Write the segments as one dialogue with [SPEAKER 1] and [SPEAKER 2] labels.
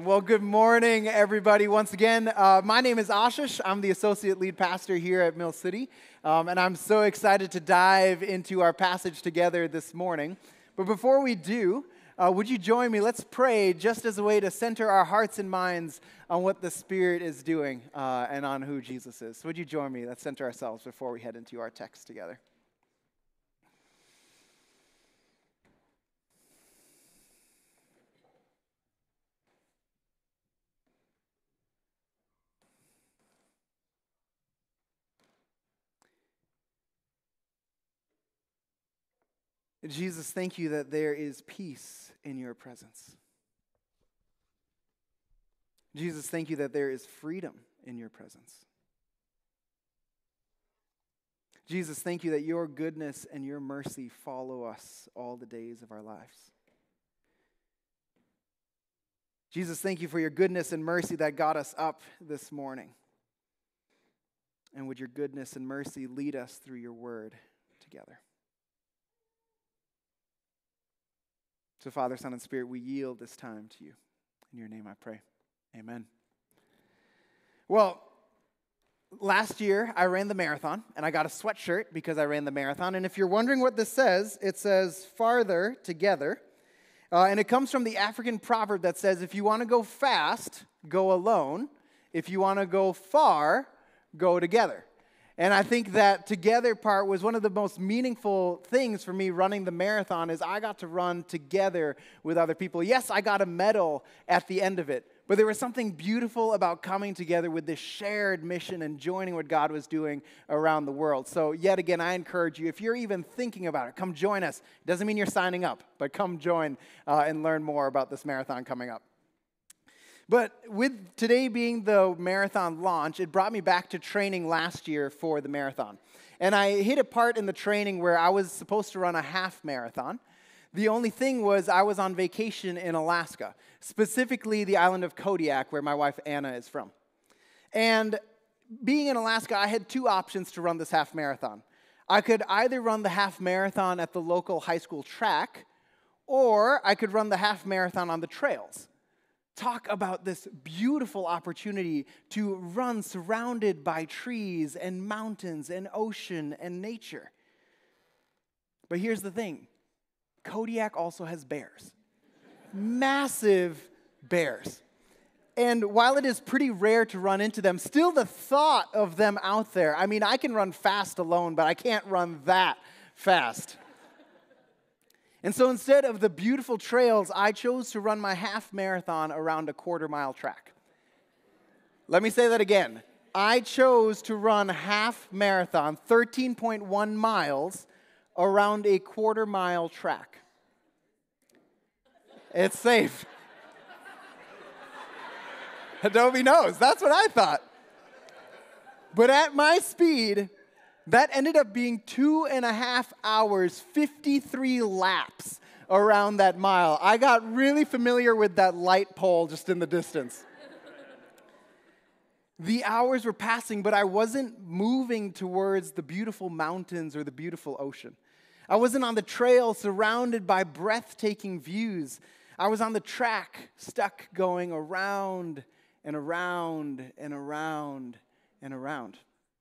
[SPEAKER 1] Well, good morning, everybody. Once again, my name is Ashish. I'm the associate lead pastor here at Mill City, and I'm so excited to dive into our passage together this morning. But before we do, would you join me? Let's pray just as a way to center our hearts and minds on what the Spirit is doing and on who Jesus is. So would you join me? Let's center ourselves before we head into our text together. Jesus, thank you that there is peace in your presence. Jesus, thank you that there is freedom in your presence. Jesus, thank you that your goodness and your mercy follow us all the days of our lives. Jesus, thank you for your goodness and mercy that got us up this morning. And would your goodness and mercy lead us through your word together. So, Father, Son, and Spirit, we yield this time to you. In your name I pray. Amen. Well, last year I ran the marathon, and I got a sweatshirt because I ran the marathon. And if you're wondering what this says, it says, farther together. And it comes from the African proverb that says, if you want to go fast, go alone. If you want to go far, go together. And I think that together part was one of the most meaningful things for me running the marathon is I got to run together with other people. Yes, I got a medal at the end of it, but there was something beautiful about coming together with this shared mission and joining what God was doing around the world. So yet again, I encourage you, if you're even thinking about it, come join us. It doesn't mean you're signing up, but come join and learn more about this marathon coming up. But with today being the marathon launch, it brought me back to training last year for the marathon. And I hit a part in the training where I was supposed to run a half marathon. The only thing was I was on vacation in Alaska, specifically the island of Kodiak, where my wife Anna is from. And being in Alaska, I had two options to run this half marathon. I could either run the half marathon at the local high school track, or I could run the half marathon on the trails. Talk about this beautiful opportunity to run surrounded by trees and mountains and ocean and nature. But here's the thing. Kodiak also has bears. Massive bears. And while it is pretty rare to run into them, still the thought of them out there, I mean, I can run fast alone, but I can't run that fast. And so instead of the beautiful trails, I chose to run my half marathon around a quarter-mile track. Let me say that again. I chose to run half marathon, 13.1 miles, around a quarter-mile track. It's safe. Adobe knows. That's what I thought. But at my speed, that ended up being 2.5 hours, 53 laps around that mile. I got really familiar with that light pole just in the distance. The hours were passing, but I wasn't moving towards the beautiful mountains or the beautiful ocean. I wasn't on the trail surrounded by breathtaking views. I was on the track, stuck going around and around and around and around.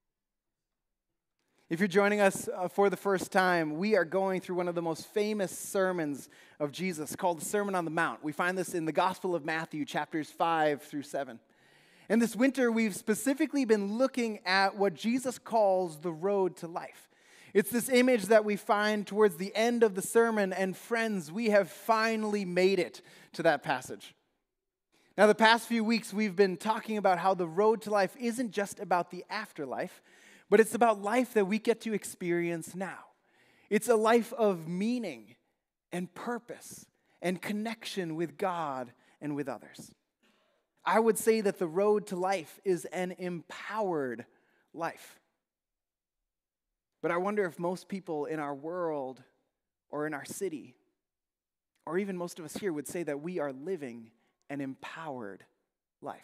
[SPEAKER 1] If you're joining us for the first time, we are going through one of the most famous sermons of Jesus called the Sermon on the Mount. We find this in the Gospel of Matthew, chapters 5 through 7. And this winter, we've specifically been looking at what Jesus calls the road to life. It's this image that we find towards the end of the sermon, and friends, we have finally made it to that passage. Now, the past few weeks, we've been talking about how the road to life isn't just about the afterlife, but it's about life that we get to experience now. It's a life of meaning and purpose and connection with God and with others. I would say that the road to life is an empowered life. But I wonder if most people in our world or in our city, or even most of us here would say that we are living an empowered life.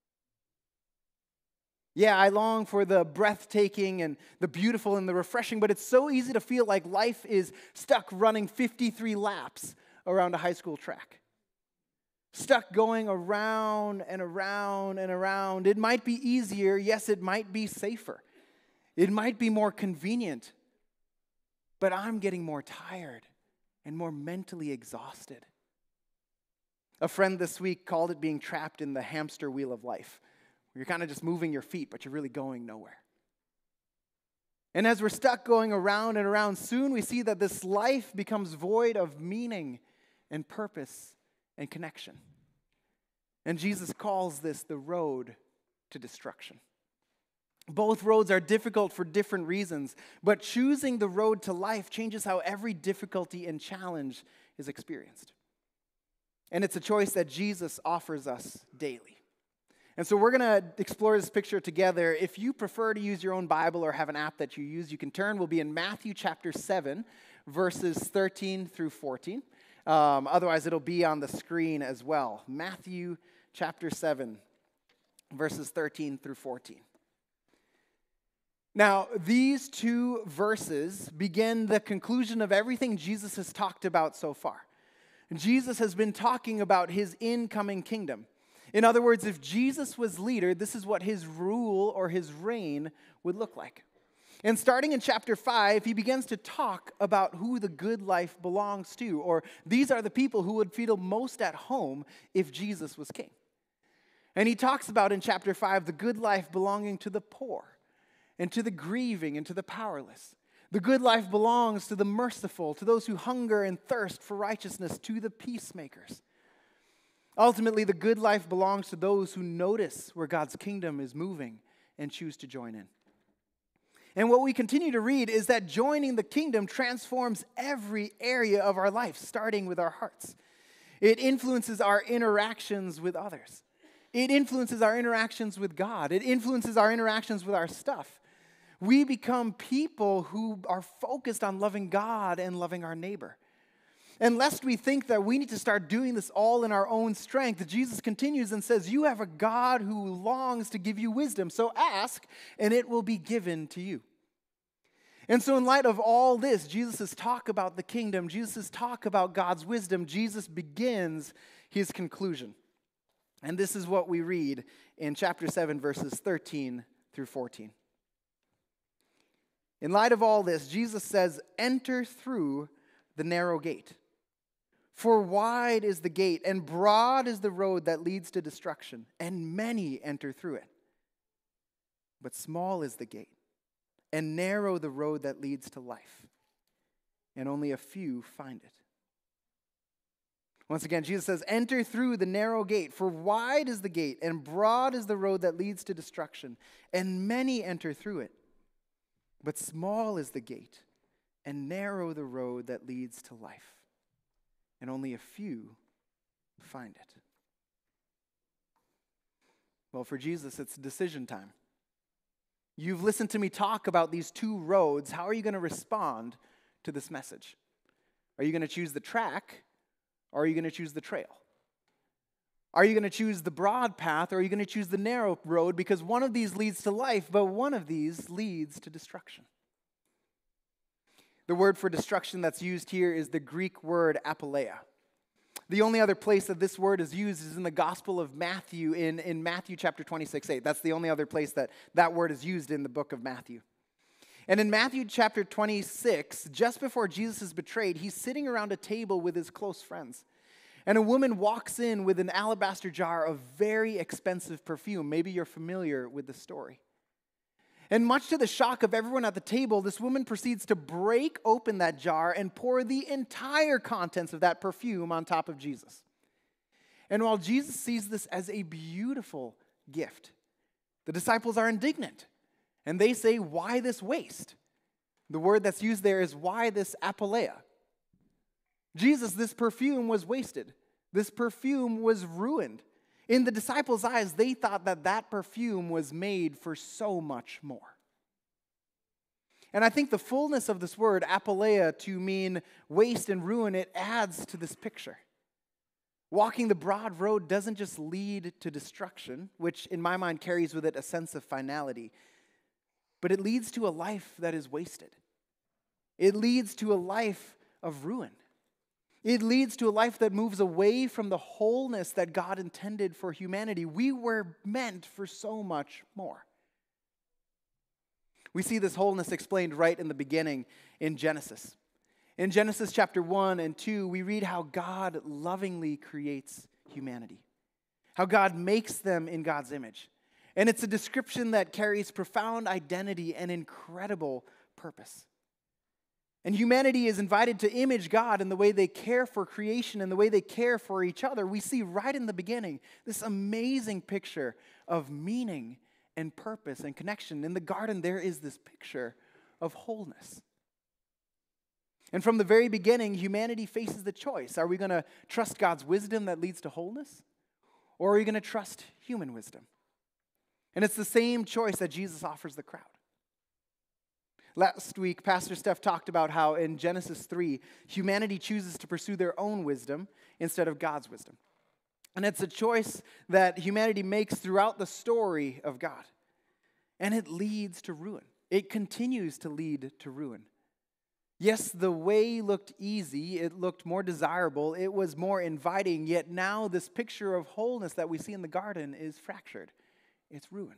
[SPEAKER 1] Yeah, I long for the breathtaking and the beautiful and the refreshing, but it's so easy to feel like life is stuck running 53 laps around a high school track. stuck going around and around and around. It might be easier. Yes, it might be safer. It might be more convenient. But I'm getting more tired and more mentally exhausted. A friend this week called it being trapped in the hamster wheel of life. You're kind of just moving your feet, but you're really going nowhere. And as we're stuck going around and around, soon we see that this life becomes void of meaning and purpose and connection. And Jesus calls this the road to destruction. Both roads are difficult for different reasons, but choosing the road to life changes how every difficulty and challenge is experienced. And it's a choice that Jesus offers us daily. And so we're going to explore this picture together. If you prefer to use your own Bible or have an app that you use, you can turn. We'll be in Matthew chapter 7, verses 13 through 14. Otherwise, it'll be on the screen as well. Matthew chapter 7, verses 13 through 14. Now, these two verses begin the conclusion of everything Jesus has talked about so far. Jesus has been talking about his incoming kingdom. In other words, if Jesus was leader, this is what his rule or his reign would look like. And starting in chapter 5, he begins to talk about who the good life belongs to, or these are the people who would feel most at home if Jesus was king. And he talks about in chapter 5 the good life belonging to the poor, and to the grieving, and to the powerless. The good life belongs to the merciful, to those who hunger and thirst for righteousness, to the peacemakers. Ultimately, the good life belongs to those who notice where God's kingdom is moving and choose to join in. And what we continue to read is that joining the kingdom transforms every area of our life, starting with our hearts. It influences our interactions with others. It influences our interactions with God. It influences our interactions with our stuff. We become people who are focused on loving God and loving our neighbor. And lest we think that we need to start doing this all in our own strength, Jesus continues and says, you have a God who longs to give you wisdom. So ask, and it will be given to you. And so in light of all this, Jesus' talk about the kingdom, Jesus' talk about God's wisdom, Jesus begins his conclusion. And this is what we read in chapter 7, verses 13 through 14. In light of all this, Jesus says, enter through the narrow gate. For wide is the gate, and broad is the road that leads to destruction, and many enter through it. But small is the gate, and narrow the road that leads to life, and only a few find it. Once again, Jesus says, enter through the narrow gate, for wide is the gate, and broad is the road that leads to destruction, and many enter through it. But small is the gate, and narrow the road that leads to life, and only a few find it. Well, for Jesus, it's decision time. You've listened to me talk about these two roads. How are you going to respond to this message? Are you going to choose the track, or are you going to choose the trail? Are you going to choose the broad path, or are you going to choose the narrow road? Because one of these leads to life, but one of these leads to destruction. The word for destruction that's used here is the Greek word apoleia. The only other place that this word is used is in the Gospel of Matthew, in Matthew chapter 26:8. That's the only other place that that word is used in the book of Matthew. And in Matthew chapter 26, just before Jesus is betrayed, he's sitting around a table with his close friends. And a woman walks in with an alabaster jar of very expensive perfume. Maybe you're familiar with the story. And much to the shock of everyone at the table, this woman proceeds to break open that jar and pour the entire contents of that perfume on top of Jesus. And while Jesus sees this as a beautiful gift, the disciples are indignant. And they say, why this waste? The word that's used there is why this apoleia? Jesus, this perfume was wasted. This perfume was ruined. In the disciples' eyes, they thought that that perfume was made for so much more. And I think the fullness of this word, apoleia, to mean waste and ruin, it adds to this picture. Walking the broad road doesn't just lead to destruction, which in my mind carries with it a sense of finality, but it leads to a life that is wasted. It leads to a life of ruin. It leads to a life that moves away from the wholeness that God intended for humanity. We were meant for so much more. We see this wholeness explained right in the beginning in Genesis. In Genesis chapter 1 and 2, we read how God lovingly creates humanity, how God makes them in God's image. And it's a description that carries profound identity and incredible purpose. And humanity is invited to image God in the way they care for creation and the way they care for each other. We see right in the beginning this amazing picture of meaning and purpose and connection. In the garden, there is this picture of wholeness. And from the very beginning, humanity faces the choice. Are we going to trust God's wisdom that leads to wholeness? Or are we going to trust human wisdom? And it's the same choice that Jesus offers the crowd. Last week, Pastor Steph talked about how in Genesis 3, humanity chooses to pursue their own wisdom instead of God's wisdom. And it's a choice that humanity makes throughout the story of God. And it leads to ruin. It continues to lead to ruin. Yes, the way looked easy, it looked more desirable, it was more inviting, yet now this picture of wholeness that we see in the garden is fractured. It's ruined.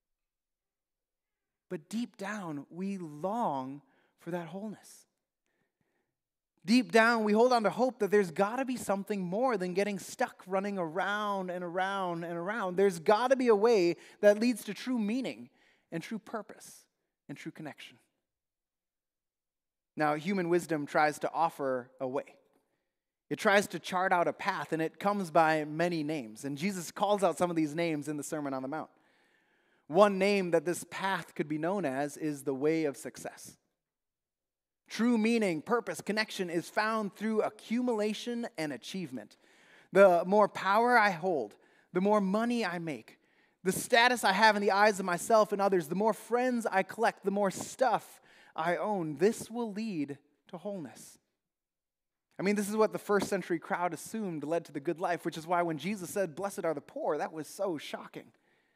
[SPEAKER 1] But deep down, we long for that wholeness. Deep down, we hold on to hope that there's got to be something more than getting stuck running around and around and around. There's got to be a way that leads to true meaning and true purpose and true connection. Now, human wisdom tries to offer a way. It tries to chart out a path, and it comes by many names. And Jesus calls out some of these names in the Sermon on the Mount. One name that this path could be known as is the way of success. True meaning, purpose, connection is found through accumulation and achievement. The more power I hold, the more money I make, the status I have in the eyes of myself and others, the more friends I collect, the more stuff I own, this will lead to wholeness. I mean, this is what the first century crowd assumed led to the good life, which is why when Jesus said, "Blessed are the poor," that was so shocking.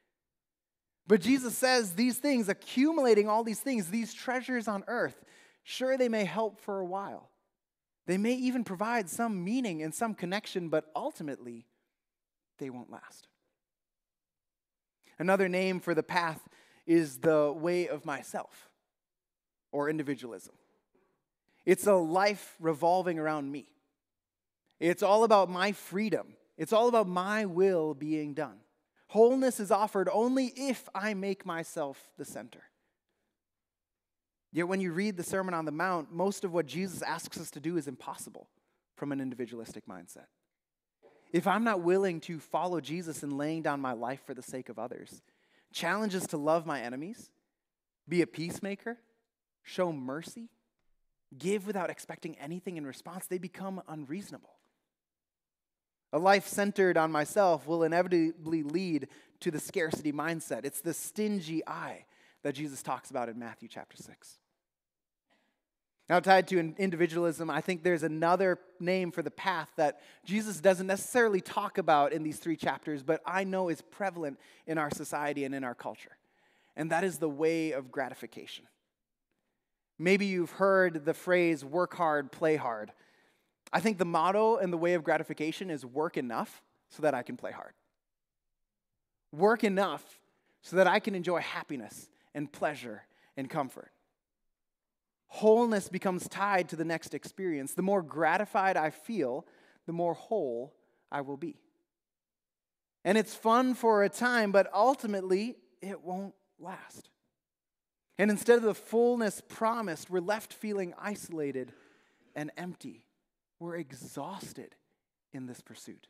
[SPEAKER 1] But Jesus says these things, accumulating all these things, these treasures on earth, sure, they may help for a while. They may even provide some meaning and some connection, but ultimately, they won't last. Another name for the path is the way of myself, or individualism. It's a life revolving around me. It's all about my freedom. It's all about my will being done. Wholeness is offered only if I make myself the center. Yet when you read the Sermon on the Mount, most of what Jesus asks us to do is impossible from an individualistic mindset. If I'm not willing to follow Jesus in laying down my life for the sake of others, challenges to love my enemies, be a peacemaker, show mercy, give without expecting anything in response, they become unreasonable. A life centered on myself will inevitably lead to the scarcity mindset. It's the stingy eye that Jesus talks about in Matthew chapter 6. Now, tied to individualism, I think there's another name for the path that Jesus doesn't necessarily talk about in these 3 chapters, but I know is prevalent in our society and in our culture. And that is the way of gratification. Maybe you've heard the phrase, work hard, play hard. I think the motto and the way of gratification is work enough so that I can play hard. Work enough so that I can enjoy happiness and pleasure and comfort. Wholeness becomes tied to the next experience. The more gratified I feel, the more whole I will be. And it's fun for a time, but ultimately, it won't last. And instead of the fullness promised, we're left feeling isolated and empty. We're exhausted in this pursuit.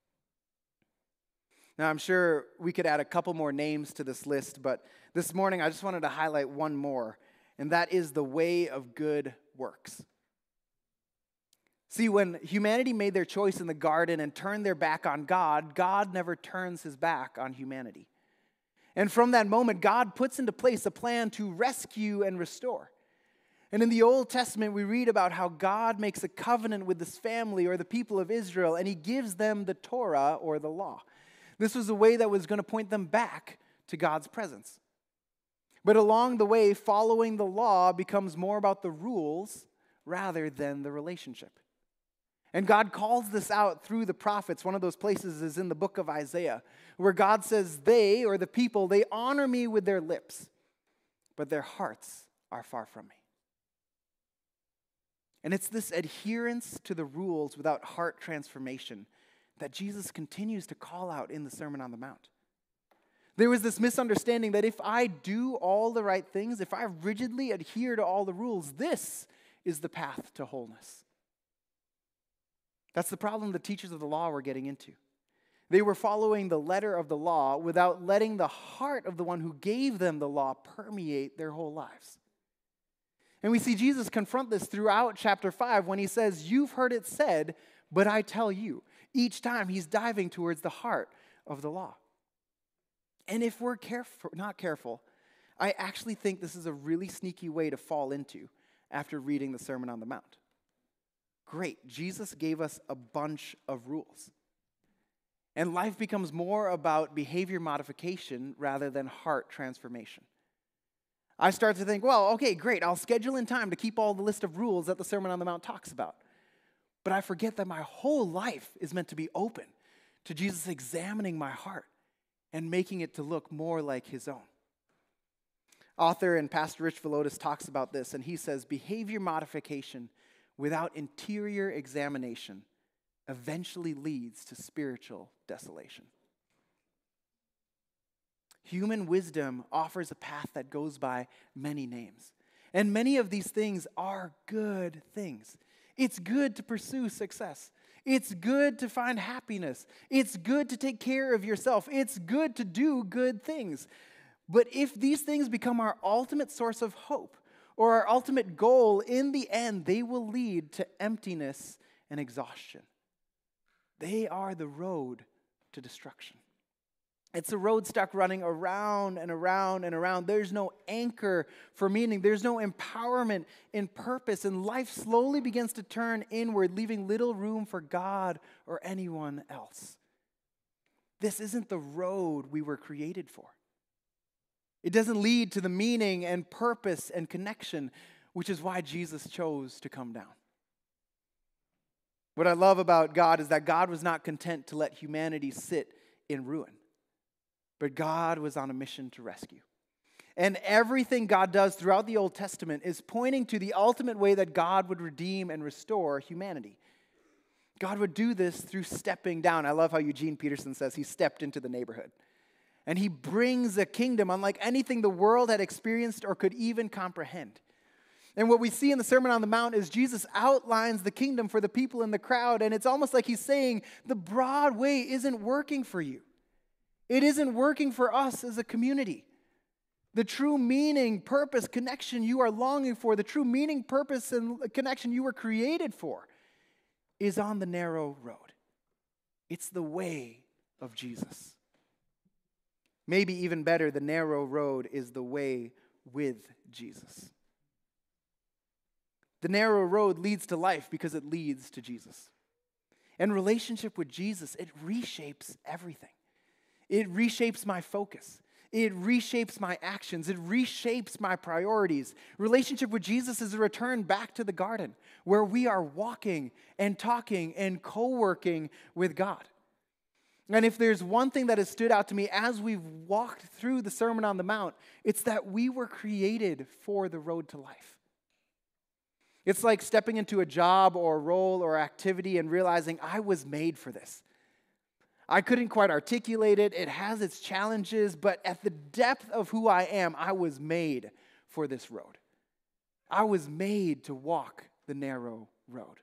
[SPEAKER 1] Now, I'm sure we could add a couple more names to this list, but this morning I just wanted to highlight one more, and that is the way of good works. See, when humanity made their choice in the garden and turned their back on God, God never turns his back on humanity. And from that moment, God puts into place a plan to rescue and restore. And in the Old Testament, we read about how God makes a covenant with this family or the people of Israel, and he gives them the Torah or the law. This was a way that was going to point them back to God's presence. But along the way, following the law becomes more about the rules rather than the relationship. And God calls this out through the prophets. One of those places is in the book of Isaiah, where God says, they, or the people, they honor me with their lips, but their hearts are far from me. And it's this adherence to the rules without heart transformation that Jesus continues to call out in the Sermon on the Mount. There was this misunderstanding that if I do all the right things, if I rigidly adhere to all the rules, this is the path to wholeness. That's the problem the teachers of the law were getting into. They were following the letter of the law without letting the heart of the one who gave them the law permeate their whole lives. And we see Jesus confront this throughout chapter 5 when he says, you've heard it said, but I tell you. Each time he's diving towards the heart of the law. And if we're not careful, I actually think this is a really sneaky way to fall into after reading the Sermon on the Mount. Great, Jesus gave us a bunch of rules. And life becomes more about behavior modification rather than heart transformation. I start to think, well, okay, great, I'll schedule in time to keep all the list of rules that the Sermon on the Mount talks about. But I forget that my whole life is meant to be open to Jesus examining my heart and making it to look more like his own. Author and Pastor Rich Villodas talks about this, and he says, behavior modification without interior examination eventually leads to spiritual desolation. Human wisdom offers a path that goes by many names. And many of these things are good things. It's good to pursue success. It's good to find happiness. It's good to take care of yourself. It's good to do good things. But if these things become our ultimate source of hope or our ultimate goal, in the end, they will lead to emptiness and exhaustion. They are the road to destruction. It's a road stuck running around and around and around. There's no anchor for meaning. There's no empowerment in purpose. And life slowly begins to turn inward, leaving little room for God or anyone else. This isn't the road we were created for. It doesn't lead to the meaning and purpose and connection, which is why Jesus chose to come down. What I love about God is that God was not content to let humanity sit in ruin. But God was on a mission to rescue. And everything God does throughout the Old Testament is pointing to the ultimate way that God would redeem and restore humanity. God would do this through stepping down. I love how Eugene Peterson says he stepped into the neighborhood. And he brings a kingdom unlike anything the world had experienced or could even comprehend. And what we see in the Sermon on the Mount is Jesus outlines the kingdom for the people in the crowd. And it's almost like he's saying, the broad way isn't working for you. It isn't working for us as a community. The true meaning, purpose, connection you are longing for, the true meaning, purpose, and connection you were created for is on the narrow road. It's the way of Jesus. Maybe even better, the narrow road is the way with Jesus. The narrow road leads to life because it leads to Jesus. And relationship with Jesus, it reshapes everything. It reshapes my focus. It reshapes my actions. It reshapes my priorities. Relationship with Jesus is a return back to the garden where we are walking and talking and co-working with God. And if there's one thing that has stood out to me as we've walked through the Sermon on the Mount, it's that we were created for the road to life. It's like stepping into a job or role or activity and realizing I was made for this. I couldn't quite articulate it. It has its challenges, but at the depth of who I am, I was made for this road. I was made to walk the narrow road.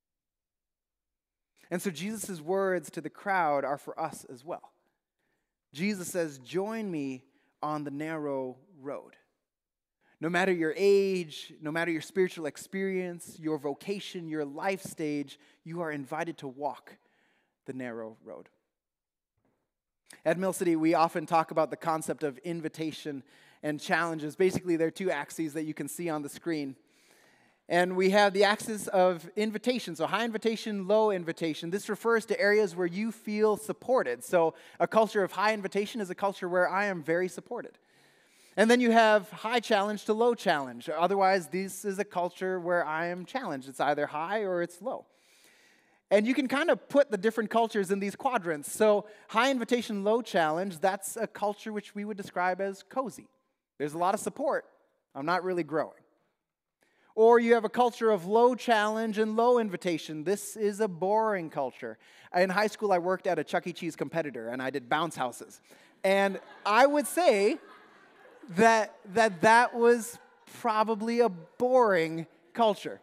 [SPEAKER 1] And so Jesus' words to the crowd are for us as well. Jesus says, join me on the narrow road. No matter your age, no matter your spiritual experience, your vocation, your life stage, you are invited to walk the narrow road. At Mill City, we often talk about the concept of invitation and challenges. Basically, there are two axes that you can see on the screen. And we have the axis of invitation, so high invitation, low invitation. This refers to areas where you feel supported. So a culture of high invitation is a culture where I am very supported. And then you have high challenge to low challenge. Otherwise, this is a culture where I am challenged. It's either high or it's low. And you can kind of put the different cultures in these quadrants. So high invitation, low challenge, that's a culture which we would describe as cozy. There's a lot of support. I'm not really growing. Or you have a culture of low challenge and low invitation. This is a boring culture. In high school, I worked at a Chuck E. Cheese competitor, and I did bounce houses. And I would say that was probably a boring culture.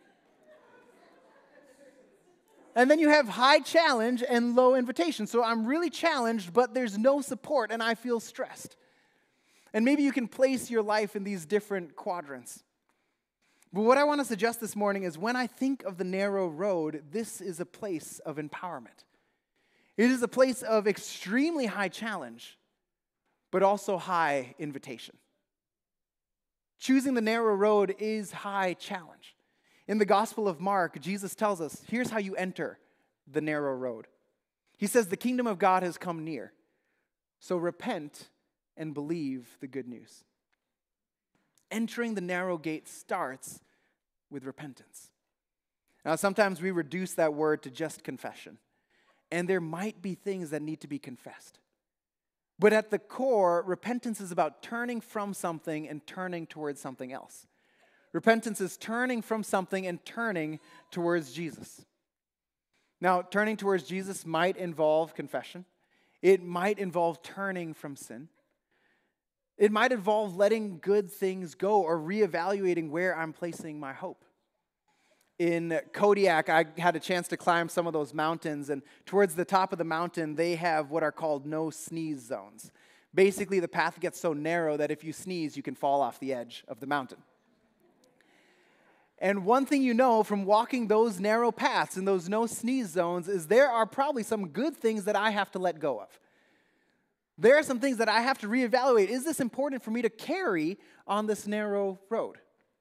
[SPEAKER 1] And then you have high challenge and low invitation. So I'm really challenged, but there's no support, and I feel stressed. And maybe you can place your life in these different quadrants. But what I want to suggest this morning is when I think of the narrow road, this is a place of empowerment. It is a place of extremely high challenge, but also high invitation. Choosing the narrow road is high challenge. In the Gospel of Mark, Jesus tells us, here's how you enter the narrow road. He says, the kingdom of God has come near, so repent and believe the good news. Entering the narrow gate starts with repentance. Now, sometimes we reduce that word to just confession, and there might be things that need to be confessed. But at the core, repentance is about turning from something and turning towards something else. Repentance is turning from something and turning towards Jesus. Now, turning towards Jesus might involve confession. It might involve turning from sin. It might involve letting good things go or reevaluating where I'm placing my hope. In Kodiak, I had a chance to climb some of those mountains, and towards the top of the mountain, they have what are called no sneeze zones. Basically, the path gets so narrow that if you sneeze, you can fall off the edge of the mountain. And one thing you know from walking those narrow paths in those no sneeze zones is there are probably some good things that I have to let go of. There are some things that I have to reevaluate. Is this important for me to carry on this narrow road?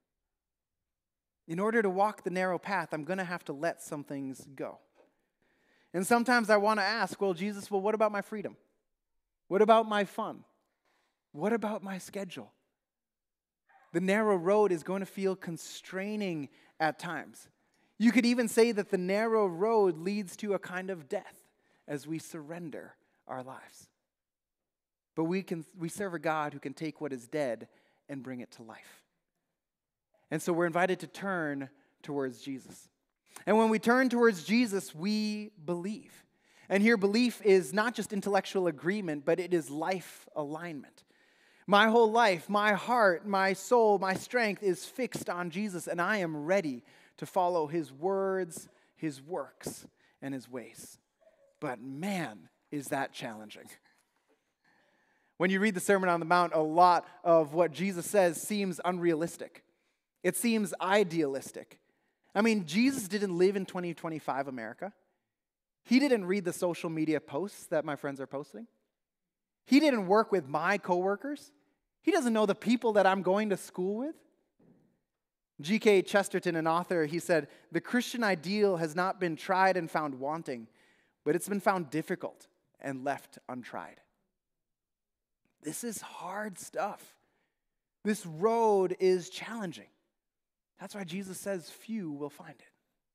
[SPEAKER 1] In order to walk the narrow path, I'm going to have to let some things go. And sometimes I want to ask, well, Jesus, what about my freedom? What about my fun? What about my schedule? The narrow road is going to feel constraining at times. You could even say that the narrow road leads to a kind of death as we surrender our lives. But we serve a God who can take what is dead and bring it to life. And so we're invited to turn towards Jesus. And when we turn towards Jesus, we believe. And here belief is not just intellectual agreement, but it is life alignment. My whole life, my heart, my soul, my strength is fixed on Jesus, and I am ready to follow his words, his works, and his ways. But man, is that challenging. When you read the Sermon on the Mount, a lot of what Jesus says seems unrealistic. It seems idealistic. I mean, Jesus didn't live in 2025 America. He didn't read the social media posts that my friends are posting. He didn't work with my coworkers. He doesn't know the people that I'm going to school with. G.K. Chesterton, an author, he said, the Christian ideal has not been tried and found wanting, but it's been found difficult and left untried. This is hard stuff. This road is challenging. That's why Jesus says few will find it.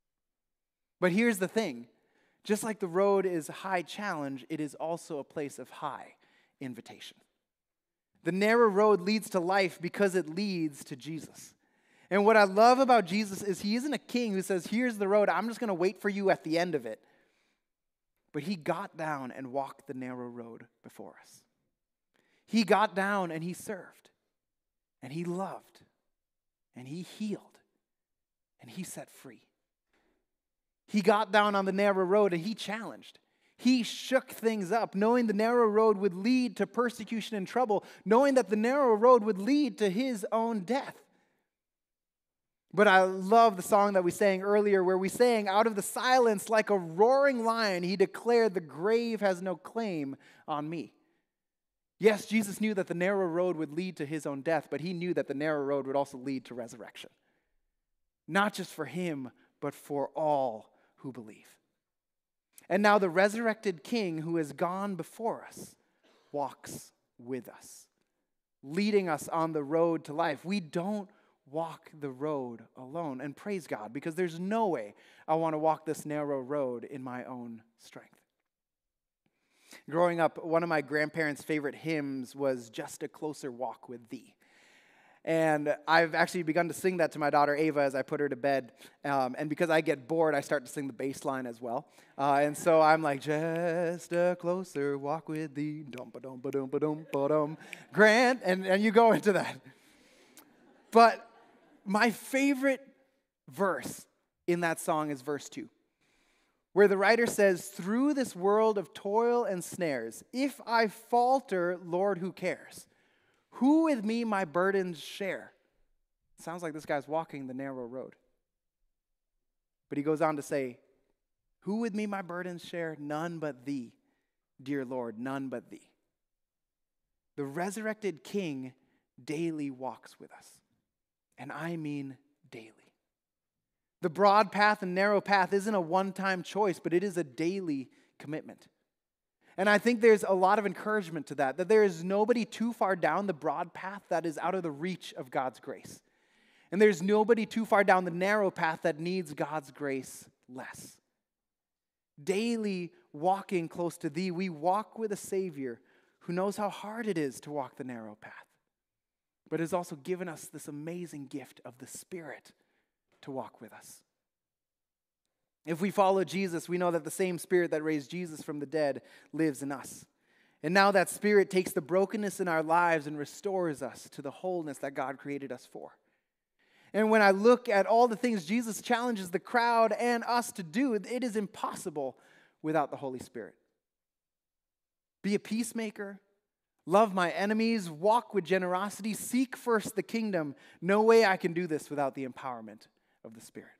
[SPEAKER 1] But here's the thing. Just like the road is a high challenge, it is also a place of high invitation. The narrow road leads to life because it leads to Jesus. And what I love about Jesus is he isn't a king who says, here's the road, I'm just going to wait for you at the end of it. But he got down and walked the narrow road before us. He got down and he served. And he loved. And he healed. And he set free. He got down on the narrow road and he challenged. He shook things up, knowing the narrow road would lead to persecution and trouble, knowing that the narrow road would lead to his own death. But I love the song that we sang earlier where we sang, out of the silence like a roaring lion, he declared the grave has no claim on me. Yes, Jesus knew that the narrow road would lead to his own death, but he knew that the narrow road would also lead to resurrection. Not just for him, but for all who believe. And now the resurrected King who has gone before us walks with us, leading us on the road to life. We don't walk the road alone. And praise God, because there's no way I want to walk this narrow road in my own strength. Growing up, one of my grandparents' favorite hymns was Just a Closer Walk with Thee. And I've actually begun to sing that to my daughter Ava as I put her to bed. And because I get bored, I start to sing the bass line as well. And so I'm like, just a closer walk with thee, dum-ba-dum-ba-dum-ba-dum-ba-dum, Grant, and you go into that. But my favorite verse in that song is verse 2, where the writer says, through this world of toil and snares, if I falter, Lord, who cares? Who with me my burdens share? Sounds like this guy's walking the narrow road. But he goes on to say, who with me my burdens share? None but thee, dear Lord, none but thee. The resurrected King daily walks with us. And I mean daily. The broad path and narrow path isn't a one-time choice, but it is a daily commitment. And I think there's a lot of encouragement to that there is nobody too far down the broad path that is out of the reach of God's grace. And there's nobody too far down the narrow path that needs God's grace less. Daily walking close to thee, we walk with a Savior who knows how hard it is to walk the narrow path, but has also given us this amazing gift of the Spirit to walk with us. If we follow Jesus, we know that the same Spirit that raised Jesus from the dead lives in us. And now that Spirit takes the brokenness in our lives and restores us to the wholeness that God created us for. And when I look at all the things Jesus challenges the crowd and us to do, it is impossible without the Holy Spirit. Be a peacemaker, love my enemies, walk with generosity, seek first the kingdom. No way I can do this without the empowerment of the Spirit.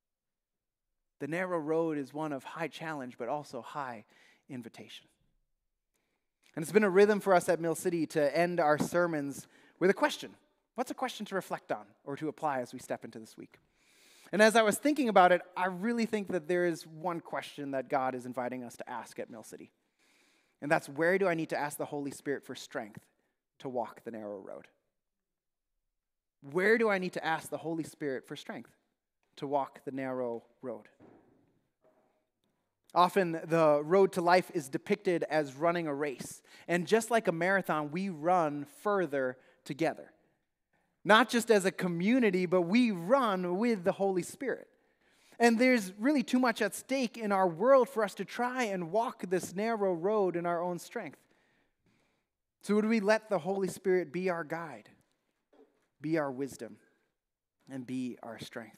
[SPEAKER 1] The narrow road is one of high challenge, but also high invitation. And it's been a rhythm for us at Mill City to end our sermons with a question. What's a question to reflect on or to apply as we step into this week? And as I was thinking about it, I really think that there is one question that God is inviting us to ask at Mill City. And that's, where do I need to ask the Holy Spirit for strength to walk the narrow road? Where do I need to ask the Holy Spirit for strength to walk the narrow road? Often the road to life is depicted as running a race. And just like a marathon, we run further together. Not just as a community, but we run with the Holy Spirit. And there's really too much at stake in our world for us to try and walk this narrow road in our own strength. So would we let the Holy Spirit be our guide, be our wisdom, and be our strength?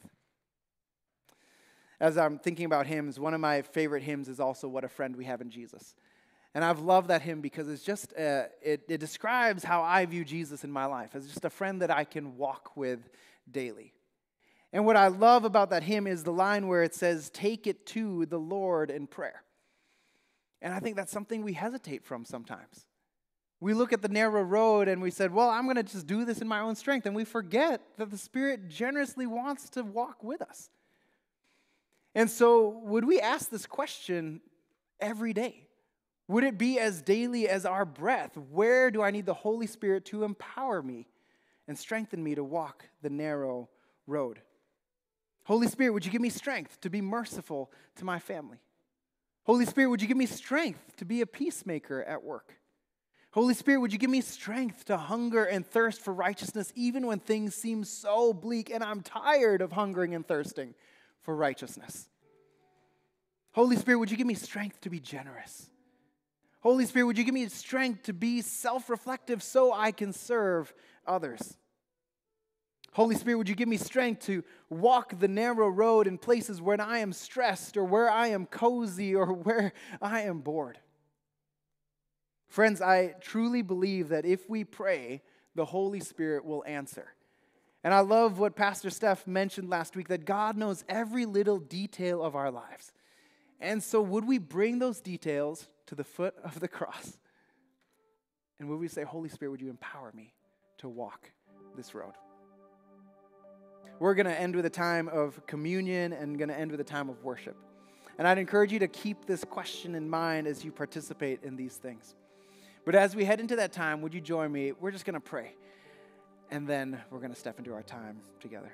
[SPEAKER 1] As I'm thinking about hymns, one of my favorite hymns is also What a Friend We Have in Jesus. And I've loved that hymn because it's just, it describes how I view Jesus in my life, as just a friend that I can walk with daily. And what I love about that hymn is the line where it says, take it to the Lord in prayer. And I think that's something we hesitate from sometimes. We look at the narrow road and we said, well, I'm going to just do this in my own strength. And we forget that the Spirit generously wants to walk with us. And so would we ask this question every day? Would it be as daily as our breath? Where do I need the Holy Spirit to empower me and strengthen me to walk the narrow road? Holy Spirit, would you give me strength to be merciful to my family? Holy Spirit, would you give me strength to be a peacemaker at work? Holy Spirit, would you give me strength to hunger and thirst for righteousness even when things seem so bleak and I'm tired of hungering and thirsting for righteousness? Holy Spirit, would you give me strength to be generous? Holy Spirit, would you give me strength to be self-reflective so I can serve others? Holy Spirit, would you give me strength to walk the narrow road in places where I am stressed or where I am cozy or where I am bored? Friends, I truly believe that if we pray, the Holy Spirit will answer. And I love what Pastor Steph mentioned last week, that God knows every little detail of our lives. And so would we bring those details to the foot of the cross? And would we say, Holy Spirit, would you empower me to walk this road? We're going to end with a time of communion and going to end with a time of worship. And I'd encourage you to keep this question in mind as you participate in these things. But as we head into that time, would you join me? We're just going to pray. and then we're going to step into our time together.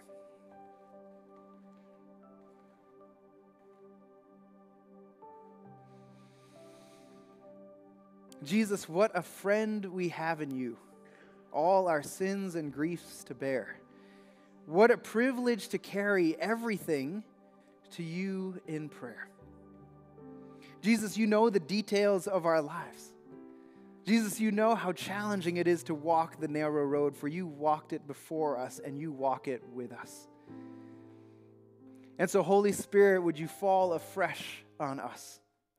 [SPEAKER 1] Jesus, what a friend we have in you, all our sins and griefs to bear. What a privilege to carry everything to you in prayer. Jesus, you know the details of our lives. Jesus, you know how challenging it is to walk the narrow road, for you walked it before us and you walk it with us. And so, Holy Spirit, would you fall afresh on us?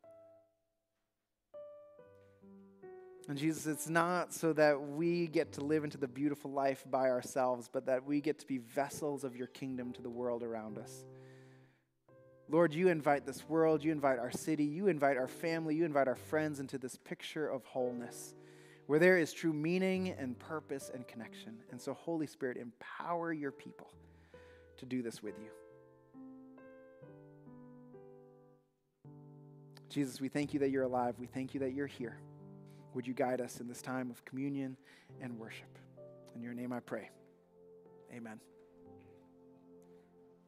[SPEAKER 1] And Jesus, it's not so that we get to live into the beautiful life by ourselves, but that we get to be vessels of your kingdom to the world around us. Lord, you invite this world, you invite our city, you invite our family, you invite our friends into this picture of wholeness, where there is true meaning and purpose and connection. And so, Holy Spirit, empower your people to do this with you. Jesus, we thank you that you're alive. We thank you that you're here. Would you guide us in this time of communion and worship? In your name I pray. Amen.